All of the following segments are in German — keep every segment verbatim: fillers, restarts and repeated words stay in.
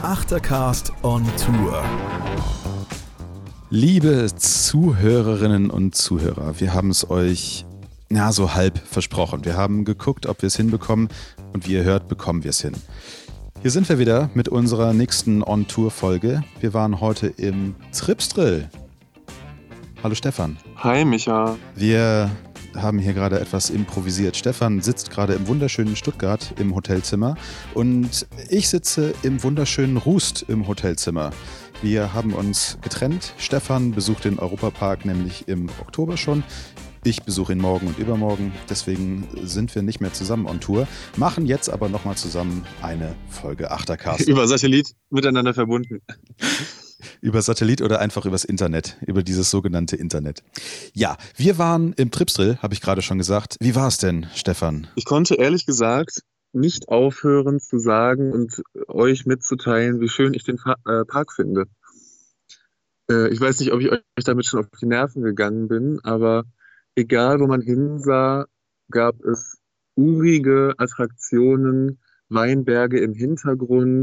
Achtercast on Tour. Liebe Zuhörerinnen und Zuhörer, wir haben es euch ja, so halb versprochen. Wir haben geguckt, ob wir es hinbekommen und wie ihr hört, bekommen wir es hin. Hier sind wir wieder mit unserer nächsten On-Tour-Folge. Wir waren heute im Tripsdrill. Hallo Stefan. Hi Micha. Wir haben hier gerade etwas improvisiert. Stefan sitzt gerade im wunderschönen Stuttgart im Hotelzimmer und ich sitze im wunderschönen Rust im Hotelzimmer. Wir haben uns getrennt. Stefan besucht den Europapark nämlich im Oktober schon. Ich besuche ihn morgen und übermorgen. Deswegen sind wir nicht mehr zusammen on Tour. Machen jetzt aber nochmal zusammen eine Folge Achtercast. Über Satellit miteinander verbunden. Über Satellit oder einfach übers Internet, über dieses sogenannte Internet. Ja, wir waren im Tripsdrill, habe ich gerade schon gesagt. Wie war es denn, Stefan? Ich konnte ehrlich gesagt nicht aufhören zu sagen und euch mitzuteilen, wie schön ich den Fa- äh, Park finde. Äh, ich weiß nicht, ob ich euch damit schon auf die Nerven gegangen bin, aber egal, wo man hinsah, gab es urige Attraktionen, Weinberge im Hintergrund,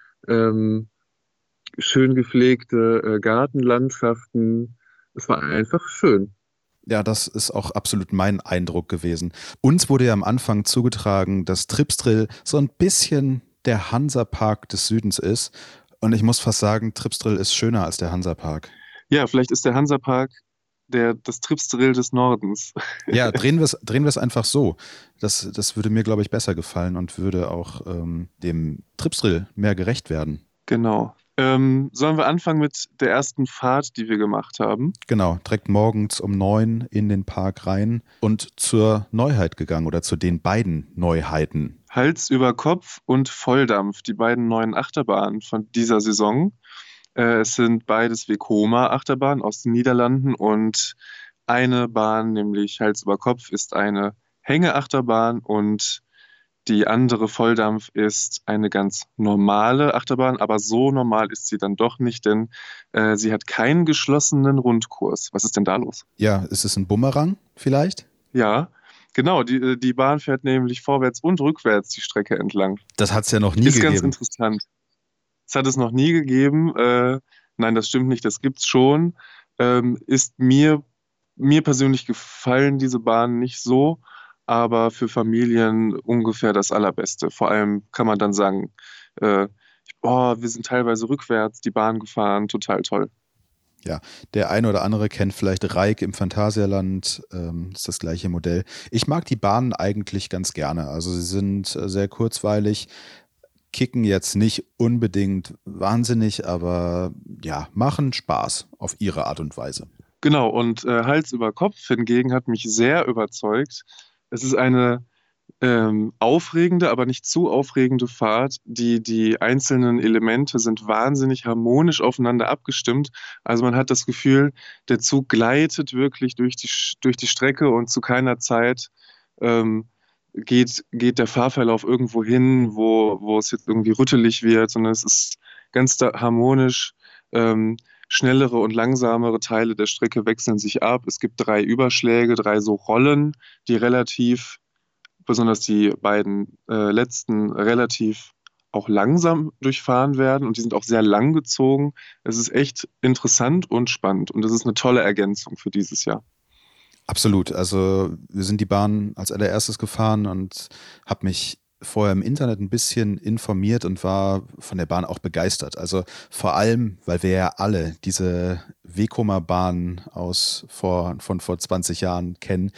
ähm, schön gepflegte äh, Gartenlandschaften. Es war einfach schön. Ja, das ist auch absolut mein Eindruck gewesen. Uns wurde ja am Anfang zugetragen, dass Tripsdrill so ein bisschen der Hansapark des Südens ist. Und ich muss fast sagen, Tripsdrill ist schöner als der Hansapark. Ja, vielleicht ist der Hansapark der, das Tripsdrill des Nordens. Ja, drehen wir es drehen wir es einfach so. Das, das würde mir, glaube ich, besser gefallen und würde auch ähm, dem Tripsdrill mehr gerecht werden. Genau. Ähm, sollen wir anfangen mit der ersten Fahrt, die wir gemacht haben? Genau, direkt morgens um neun in den Park rein und zur Neuheit gegangen oder zu den beiden Neuheiten. Hals über Kopf und Volldampf, die beiden neuen Achterbahnen von dieser Saison. Äh, es sind beides Vekoma-Achterbahnen aus den Niederlanden und eine Bahn, nämlich Hals über Kopf, ist eine Hängeachterbahn und die andere Volldampf ist eine ganz normale Achterbahn, aber so normal ist sie dann doch nicht, denn äh, sie hat keinen geschlossenen Rundkurs. Was ist denn da los? Ja, ist es ein Bumerang vielleicht? Ja, genau. Die, die Bahn fährt nämlich vorwärts und rückwärts die Strecke entlang. Das hat es ja noch nie ist gegeben. Ist ganz interessant. Das hat es noch nie gegeben. Äh, nein, das stimmt nicht, das gibt's schon. Ähm, ist mir, mir persönlich gefallen diese Bahn nicht so, aber für Familien ungefähr das Allerbeste. Vor allem kann man dann sagen, äh, oh, wir sind teilweise rückwärts die Bahn gefahren, total toll. Ja, der eine oder andere kennt vielleicht Reik im Phantasialand, ähm, ist das gleiche Modell. Ich mag die Bahnen eigentlich ganz gerne. Also sie sind äh, sehr kurzweilig, kicken jetzt nicht unbedingt wahnsinnig, aber ja, machen Spaß auf ihre Art und Weise. Genau, und äh, Hals über Kopf hingegen hat mich sehr überzeugt. Es ist eine ähm, aufregende, aber nicht zu aufregende Fahrt. Die, die einzelnen Elemente sind wahnsinnig harmonisch aufeinander abgestimmt. Also man hat das Gefühl, der Zug gleitet wirklich durch die, durch die Strecke und zu keiner Zeit ähm, geht, geht der Fahrverlauf irgendwo hin, wo, wo es jetzt irgendwie rüttelig wird, sondern es ist ganz da, harmonisch. Ähm, Schnellere und langsamere Teile der Strecke wechseln sich ab. Es gibt drei Überschläge, drei so Rollen, die relativ, besonders die beiden äh, letzten, relativ auch langsam durchfahren werden und die sind auch sehr lang gezogen. Es ist echt interessant und spannend und es ist eine tolle Ergänzung für dieses Jahr. Absolut. Also wir sind die Bahn als allererstes gefahren und habe mich vorher im Internet ein bisschen informiert und war von der Bahn auch begeistert. Also vor allem, weil wir ja alle diese Vekoma-Bahn aus vor, von vor zwanzig Jahren kennen,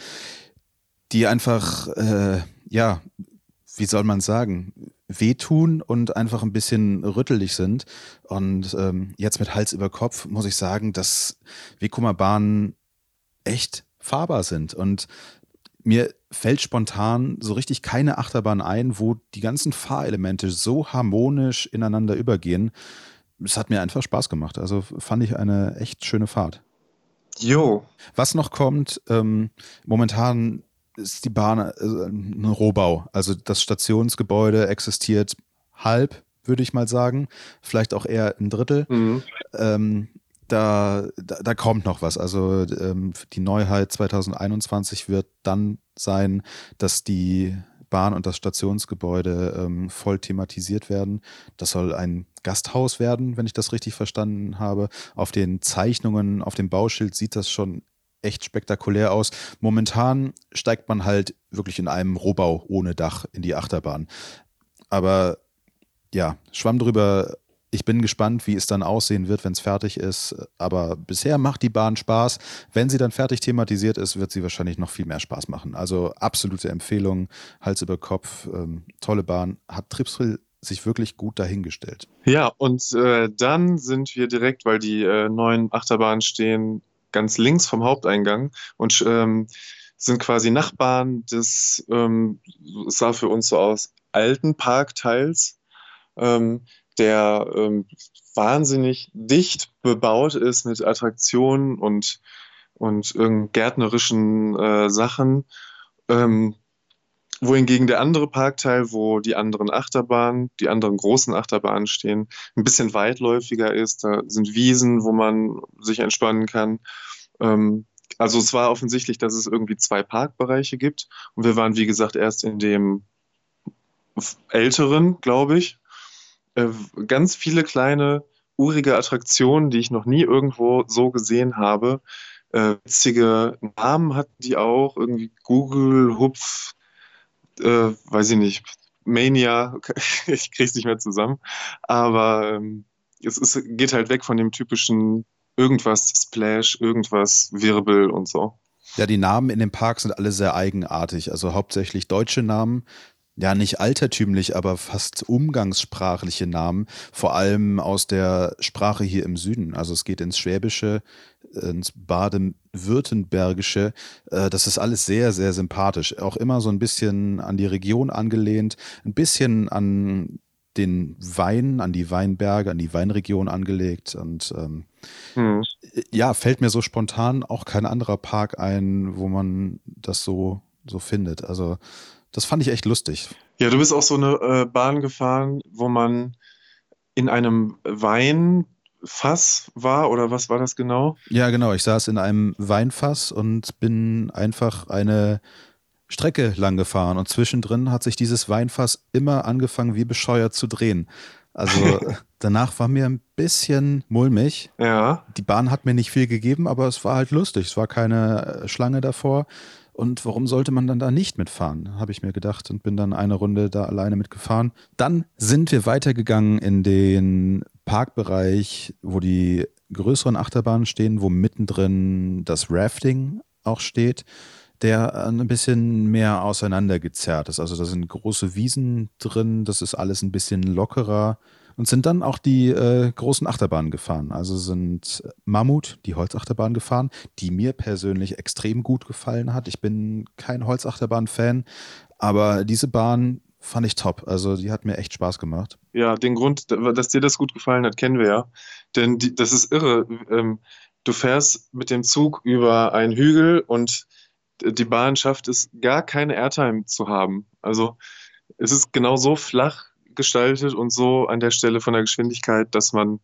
die einfach, äh, ja, wie soll man sagen, wehtun und einfach ein bisschen rüttelig sind. Und ähm, jetzt mit Hals über Kopf muss ich sagen, dass Vekoma-Bahnen echt fahrbar sind und mir fällt spontan so richtig keine Achterbahn ein, wo die ganzen Fahrelemente so harmonisch ineinander übergehen. Es hat mir einfach Spaß gemacht. Also fand ich eine echt schöne Fahrt. Jo. Was noch kommt, ähm, momentan ist die Bahn äh, ein Rohbau. Also das Stationsgebäude existiert halb, würde ich mal sagen. Vielleicht auch eher ein Drittel. Mhm. Ähm, Da, da, da kommt noch was. Also ähm, die Neuheit zwanzig einundzwanzig wird dann sein, dass die Bahn- und das Stationsgebäude ähm, voll thematisiert werden. Das soll ein Gasthaus werden, wenn ich das richtig verstanden habe. Auf den Zeichnungen, auf dem Bauschild sieht das schon echt spektakulär aus. Momentan steigt man halt wirklich in einem Rohbau ohne Dach in die Achterbahn. Aber ja, Schwamm drüber. Ich bin gespannt, wie es dann aussehen wird, wenn es fertig ist. Aber bisher macht die Bahn Spaß. Wenn sie dann fertig thematisiert ist, wird sie wahrscheinlich noch viel mehr Spaß machen. Also absolute Empfehlung, Hals über Kopf, ähm, tolle Bahn. Hat Tripsdrill sich wirklich gut dahingestellt. Ja, und äh, dann sind wir direkt, weil die äh, neuen Achterbahnen stehen ganz links vom Haupteingang und ähm, sind quasi Nachbarn des, ähm, es sah für uns so aus, alten Parkteils, ähm, der ähm, wahnsinnig dicht bebaut ist mit Attraktionen und, und irgend gärtnerischen äh, Sachen. Ähm, wohingegen der andere Parkteil, wo die anderen Achterbahnen, die anderen großen Achterbahnen stehen, ein bisschen weitläufiger ist. Da sind Wiesen, wo man sich entspannen kann. Ähm, also es war offensichtlich, dass es irgendwie zwei Parkbereiche gibt. Und wir waren, wie gesagt, erst in dem älteren, glaube ich. Äh, ganz viele kleine, urige Attraktionen, die ich noch nie irgendwo so gesehen habe. Äh, witzige Namen hatten die auch, irgendwie Google, Hupf, äh, weiß ich nicht, Mania, ich krieg's nicht mehr zusammen. Aber ähm, es ist, geht halt weg von dem typischen irgendwas Splash, irgendwas Wirbel und so. Ja, die Namen in dem Park sind alle sehr eigenartig. Also hauptsächlich deutsche Namen. Ja, nicht altertümlich, aber fast umgangssprachliche Namen, vor allem aus der Sprache hier im Süden. Also es geht ins Schwäbische, ins Baden-Württembergische. Äh, Das ist alles sehr, sehr sympathisch. Auch immer so ein bisschen an die Region angelehnt, ein bisschen an den Wein, an die Weinberge, an die Weinregion angelegt. Und ähm, Hm. ja, fällt mir so spontan auch kein anderer Park ein, wo man das so, so findet. Also das fand ich echt lustig. Ja, du bist auch so eine äh, Bahn gefahren, wo man in einem Weinfass war, oder was war das genau? Ja, genau. Ich saß in einem Weinfass und bin einfach eine Strecke lang gefahren. Und zwischendrin hat sich dieses Weinfass immer angefangen, wie bescheuert zu drehen. Also danach war mir ein bisschen mulmig. Ja. Die Bahn hat mir nicht viel gegeben, aber es war halt lustig. Es war keine äh, Schlange davor. Und warum sollte man dann da nicht mitfahren, habe ich mir gedacht und bin dann eine Runde da alleine mitgefahren. Dann sind wir weitergegangen in den Parkbereich, wo die größeren Achterbahnen stehen, wo mittendrin das Rafting auch steht, der ein bisschen mehr auseinandergezerrt ist. Also da sind große Wiesen drin, das ist alles ein bisschen lockerer. Und sind dann auch die äh, großen Achterbahnen gefahren. Also sind Mammut, die Holzachterbahn gefahren, die mir persönlich extrem gut gefallen hat. Ich bin kein Holzachterbahn-Fan, aber diese Bahn fand ich top. Also die hat mir echt Spaß gemacht. Ja, den Grund, dass dir das gut gefallen hat, kennen wir ja. Denn die, das ist irre. Ähm, du fährst mit dem Zug über einen Hügel und die Bahn schafft es, gar keine Airtime zu haben. Also es ist genau so flach gestaltet und so an der Stelle von der Geschwindigkeit, dass man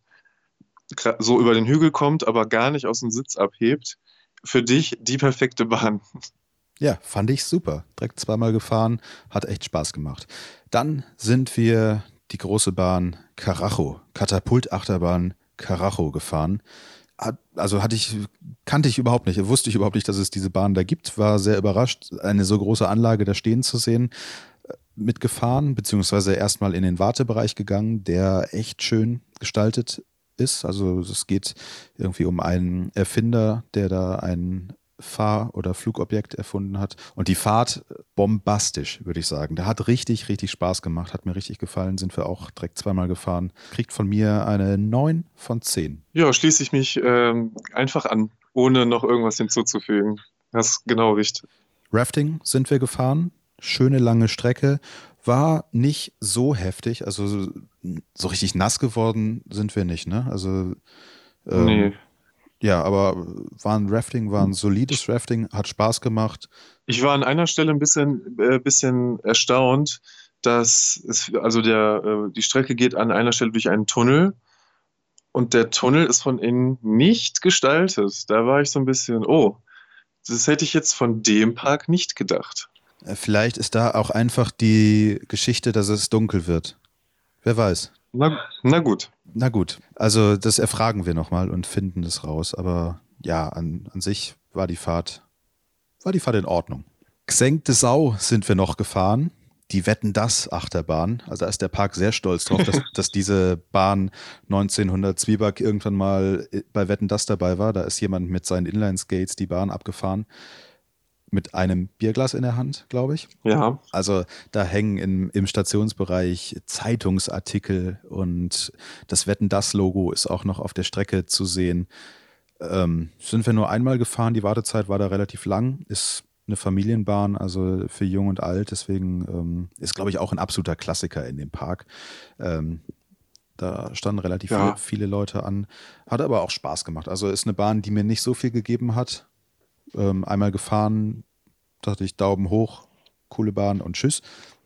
gra- so über den Hügel kommt, aber gar nicht aus dem Sitz abhebt. Für dich die perfekte Bahn. Ja, fand ich super. Direkt zweimal gefahren, hat echt Spaß gemacht. Dann sind wir die große Bahn Karacho, Katapultachterbahn Karacho gefahren. Hat, also hatte ich, kannte ich überhaupt nicht, wusste ich überhaupt nicht, dass es diese Bahn da gibt, war sehr überrascht, eine so große Anlage da stehen zu sehen. Mitgefahren, beziehungsweise erstmal in den Wartebereich gegangen, der echt schön gestaltet ist. Also es geht irgendwie um einen Erfinder, der da ein Fahr- oder Flugobjekt erfunden hat. Und die Fahrt bombastisch, würde ich sagen. Der hat richtig, richtig Spaß gemacht, hat mir richtig gefallen, sind wir auch direkt zweimal gefahren. Kriegt von mir eine neun von zehn. Ja, schließe ich mich ähm, einfach an, ohne noch irgendwas hinzuzufügen. Das ist genau richtig. Rafting sind wir gefahren. Schöne lange Strecke. War nicht so heftig. Also so, so richtig nass geworden sind wir nicht, ne? Also ähm, Nee. ja, aber war ein Rafting, war ein solides Rafting, hat Spaß gemacht. Ich war an einer Stelle ein bisschen, äh, bisschen erstaunt, dass es, also der, äh, die Strecke geht an einer Stelle durch einen Tunnel und der Tunnel ist von innen nicht gestaltet. Da war ich so ein bisschen, oh, das hätte ich jetzt von dem Park nicht gedacht. Äh, Vielleicht ist da auch einfach die Geschichte, dass es dunkel wird. Wer weiß. Na, na gut. Na gut, also das erfragen wir nochmal und finden das raus. Aber ja, an, an sich war die Fahrt, war die Fahrt in Ordnung. Gesenkte Sau sind wir noch gefahren. Die Wetten, das Achterbahn. Also da ist der Park sehr stolz drauf, dass, dass diese Bahn neunzehnhundert Zwieback irgendwann mal bei Wetten, das dabei war. Da ist jemand mit seinen Inline-Skates die Bahn abgefahren. Mit einem Bierglas in der Hand, glaube ich. Ja. Also da hängen im, im Stationsbereich Zeitungsartikel und das Wetten, das Logo ist auch noch auf der Strecke zu sehen. Ähm, sind wir nur einmal gefahren, die Wartezeit war da relativ lang, ist eine Familienbahn, also für Jung und Alt, deswegen ähm, ist, glaube ich, auch ein absoluter Klassiker in dem Park. Ähm, da standen relativ Ja. viele, viele Leute an, hat aber auch Spaß gemacht. Also ist eine Bahn, die mir nicht so viel gegeben hat. Ähm, einmal gefahren, dachte ich, Daumen hoch, coole Bahn und tschüss.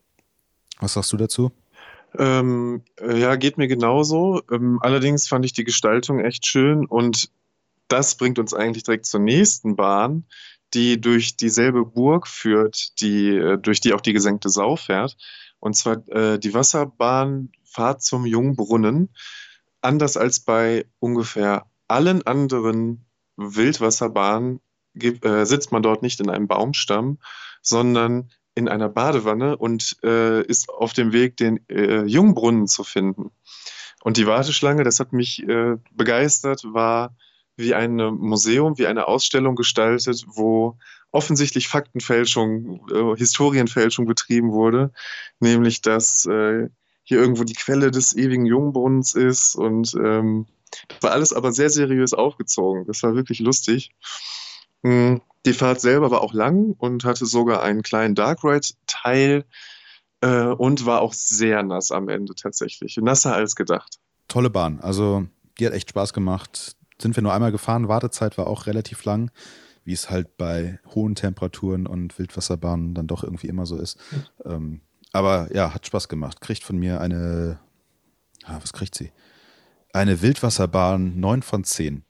Was sagst du dazu? Ähm, äh, ja, geht mir genauso. Ähm, allerdings fand ich die Gestaltung echt schön und das bringt uns eigentlich direkt zur nächsten Bahn, die durch dieselbe Burg führt, die, äh, durch die auch die gesenkte Sau fährt. Und zwar äh, die Wasserbahn Fahrt zum Jungbrunnen. Anders als bei ungefähr allen anderen Wildwasserbahnen gibt, äh, sitzt man dort nicht in einem Baumstamm, sondern in einer Badewanne und äh, ist auf dem Weg, den äh, Jungbrunnen zu finden. Und die Warteschlange, das hat mich äh, begeistert, war wie ein Museum, wie eine Ausstellung gestaltet, wo offensichtlich Faktenfälschung, äh, Historienfälschung betrieben wurde, nämlich dass äh, hier irgendwo die Quelle des ewigen Jungbrunnens ist und ähm, das war alles aber sehr seriös aufgezogen. Das war wirklich lustig. Mm, Die Fahrt selber war auch lang und hatte sogar einen kleinen Dark Ride-Teil äh, und war auch sehr nass am Ende tatsächlich. Nasser als gedacht. Tolle Bahn, also die hat echt Spaß gemacht. Sind wir nur einmal gefahren, Wartezeit war auch relativ lang, wie es halt bei hohen Temperaturen und Wildwasserbahnen dann doch irgendwie immer so ist. Ähm, aber ja, hat Spaß gemacht. Kriegt von mir eine, ah, was kriegt sie? Eine Wildwasserbahn neun von zehn.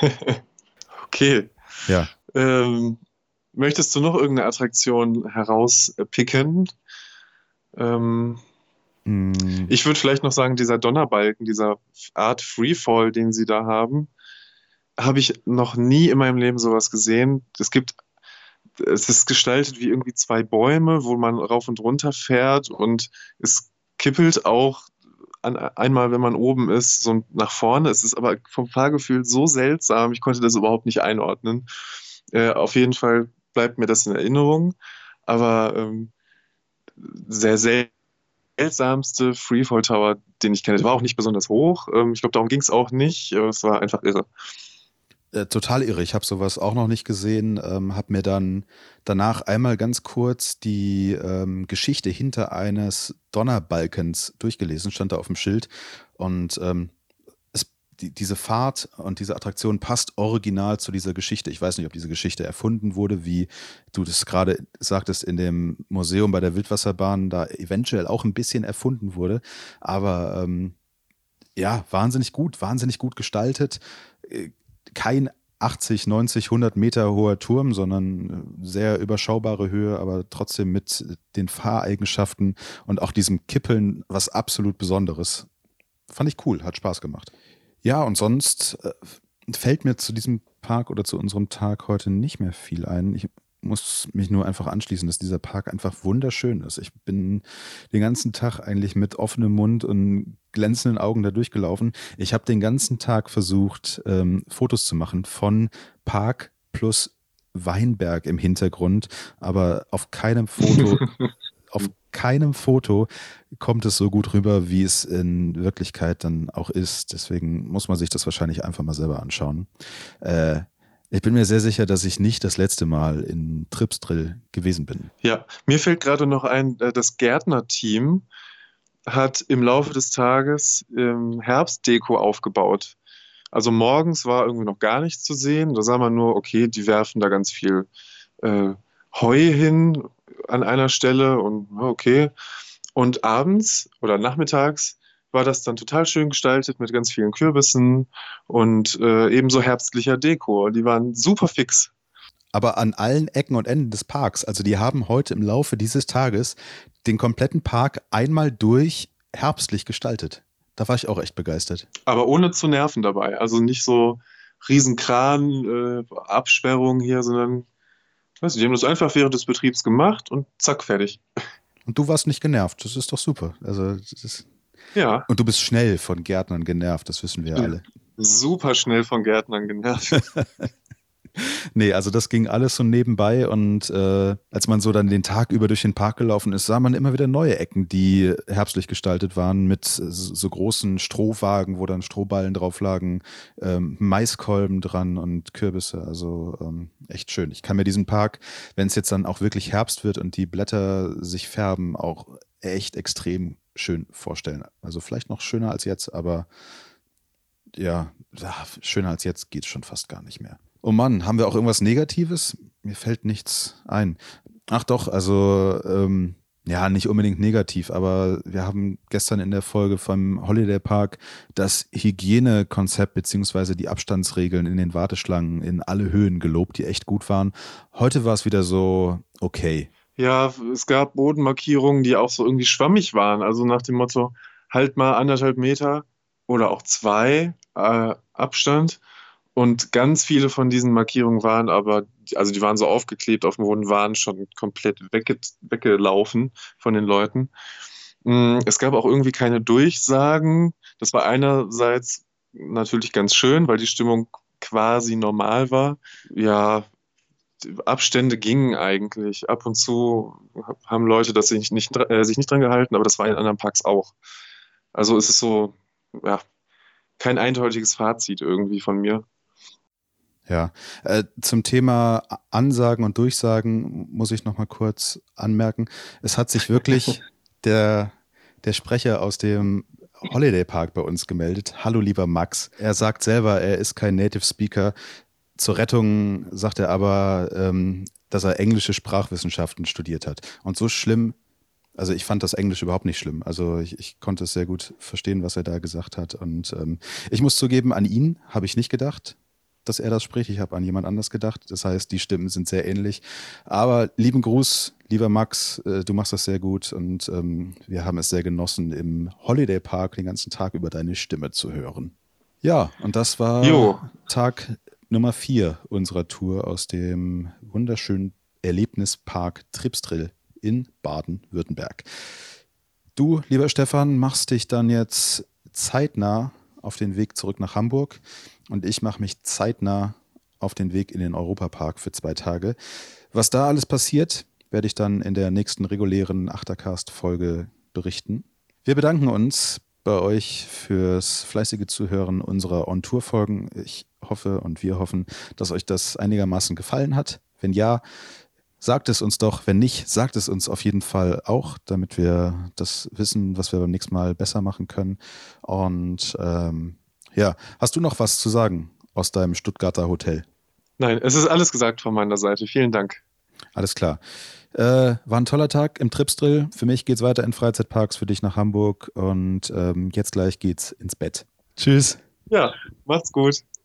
Okay. Ja. Ähm, möchtest du noch irgendeine Attraktion herauspicken? Ähm, Mm, ich würde vielleicht noch sagen, dieser Donnerbalken, dieser Art Freefall, den sie da haben, habe ich noch nie in meinem Leben sowas gesehen. Es gibt, es ist gestaltet wie irgendwie zwei Bäume, wo man rauf und runter fährt und es kippelt auch an, einmal, wenn man oben ist, so nach vorne. Es ist aber vom Fahrgefühl so seltsam, ich konnte das überhaupt nicht einordnen. Äh, auf jeden Fall bleibt mir das in Erinnerung, aber ähm, sehr seltsamste Freefall Tower, den ich kenne. Der war auch nicht besonders hoch. Ähm, ich glaube, darum ging es auch nicht. aber Es war einfach irre. Äh, total irre. Ich habe sowas auch noch nicht gesehen. Ähm, habe mir dann danach einmal ganz kurz die ähm, Geschichte hinter eines Donnerbalkens durchgelesen, stand da auf dem Schild. Und ähm, es, die, diese Fahrt und diese Attraktion passt original zu dieser Geschichte. Ich weiß nicht, ob diese Geschichte erfunden wurde, wie du das gerade sagtest, in dem Museum bei der Wildwasserbahn da eventuell auch ein bisschen erfunden wurde. Aber ähm, ja, wahnsinnig gut, wahnsinnig gut gestaltet. Äh, Kein achtzig, neunzig, hundert Meter hoher Turm, sondern sehr überschaubare Höhe, aber trotzdem mit den Fahreigenschaften und auch diesem Kippeln was absolut Besonderes. Fand ich cool, hat Spaß gemacht. Ja, und sonst äh, fällt mir zu diesem Park oder zu unserem Tag heute nicht mehr viel ein. Ich muss mich nur einfach anschließen, dass dieser Park einfach wunderschön ist. Ich bin den ganzen Tag eigentlich mit offenem Mund und glänzenden Augen da durchgelaufen. Ich habe den ganzen Tag versucht, ähm, Fotos zu machen von Park plus Weinberg im Hintergrund, aber auf keinem Foto, auf keinem Foto kommt es so gut rüber, wie es in Wirklichkeit dann auch ist. Deswegen muss man sich das wahrscheinlich einfach mal selber anschauen. Äh, Ich bin mir sehr sicher, dass ich nicht das letzte Mal in Tripsdrill gewesen bin. Ja, mir fällt gerade noch ein, äh, das Gärtnerteam hat im Laufe des Tages ähm, Herbstdeko aufgebaut. Also morgens war irgendwie noch gar nichts zu sehen. Da sah man nur, okay, die werfen da ganz viel äh, Heu hin an einer Stelle und ja, okay. Und abends oder nachmittags war das dann total schön gestaltet mit ganz vielen Kürbissen und äh, ebenso herbstlicher Deko. Die waren super fix. aber an allen Ecken und Enden des Parks. Also die haben heute im Laufe dieses Tages den kompletten Park einmal durch herbstlich gestaltet. Da war ich auch echt begeistert. Aber ohne zu nerven dabei. Also nicht so Riesenkran, äh, Absperrung hier, sondern, weiß nicht, die haben das einfach während des Betriebs gemacht und zack, fertig. Und du warst nicht genervt. Das ist doch super. Also das ist Ja. Und du bist schnell von Gärtnern genervt, das wissen wir ja alle. Super schnell von Gärtnern genervt. Nee, also das ging alles so nebenbei und äh, als man so dann den Tag über durch den Park gelaufen ist, sah man immer wieder neue Ecken, die herbstlich gestaltet waren mit so, so großen Strohwagen, wo dann Strohballen drauf lagen, ähm, Maiskolben dran und Kürbisse, also ähm, echt schön. Ich kann mir diesen Park, wenn es jetzt dann auch wirklich Herbst wird und die Blätter sich färben, auch echt extrem schön vorstellen. Also vielleicht noch schöner als jetzt, aber ja, schöner als jetzt geht es schon fast gar nicht mehr. Oh Mann, haben wir auch irgendwas Negatives? Mir fällt nichts ein. Ach doch, also ähm, ja, nicht unbedingt negativ, aber wir haben gestern in der Folge vom Holiday Park das Hygienekonzept beziehungsweise die Abstandsregeln in den Warteschlangen in alle Höhen gelobt, die echt gut waren. Heute war es wieder so okay. Ja, es gab Bodenmarkierungen, die auch so irgendwie schwammig waren. Also nach dem Motto, halt mal anderthalb Meter oder auch zwei äh, Abstand. Und ganz viele von diesen Markierungen waren aber, also die waren so aufgeklebt auf dem Boden, waren schon komplett wegge weggelaufen von den Leuten. Es gab auch irgendwie keine Durchsagen. Das war einerseits natürlich ganz schön, weil die Stimmung quasi normal war. Ja, Abstände gingen eigentlich. Ab und zu haben Leute das sich nicht, äh, sich nicht dran gehalten, aber das war in anderen Parks auch. Also ist es so, ja, kein eindeutiges Fazit irgendwie von mir. Ja, äh, zum Thema Ansagen und Durchsagen muss ich noch mal kurz anmerken. Es hat sich wirklich der, der Sprecher aus dem Holiday Park bei uns gemeldet. Hallo lieber Max. Er sagt selber, er ist kein Native Speaker. Zur Rettung sagt er aber, ähm, dass er englische Sprachwissenschaften studiert hat. Und so schlimm, also ich fand das Englisch überhaupt nicht schlimm. Also ich, ich konnte es sehr gut verstehen, was er da gesagt hat. Und ähm, ich muss zugeben, an ihn habe ich nicht gedacht, dass er das spricht. Ich habe an jemand anders gedacht. Das heißt, die Stimmen sind sehr ähnlich. Aber lieben Gruß, lieber Max, äh, du machst das sehr gut und ähm, wir haben es sehr genossen, im Holiday Park den ganzen Tag über deine Stimme zu hören. Ja, und das war Jo. Tag Nummer vier unserer Tour aus dem wunderschönen Erlebnispark Tripsdrill in Baden-Württemberg. Du, lieber Stefan, machst dich dann jetzt zeitnah auf den Weg zurück nach Hamburg. Und ich mache mich zeitnah auf den Weg in den Europapark für zwei Tage. Was da alles passiert, werde ich dann in der nächsten regulären Achtercast-Folge berichten. Wir bedanken uns bei euch fürs fleißige Zuhören unserer On-Tour-Folgen. Ich hoffe und wir hoffen, dass euch das einigermaßen gefallen hat. Wenn ja, sagt es uns doch. Wenn nicht, sagt es uns auf jeden Fall auch, damit wir das wissen, was wir beim nächsten Mal besser machen können. Und ähm, ja, hast du noch was zu sagen aus deinem Stuttgarter Hotel? Nein, es ist alles gesagt von meiner Seite. Vielen Dank. Alles klar. Äh, war ein toller Tag im Tripsdrill. Für mich geht's weiter in Freizeitparks, für dich nach Hamburg. Und ähm, jetzt gleich geht's ins Bett. Tschüss. Ja, macht's gut.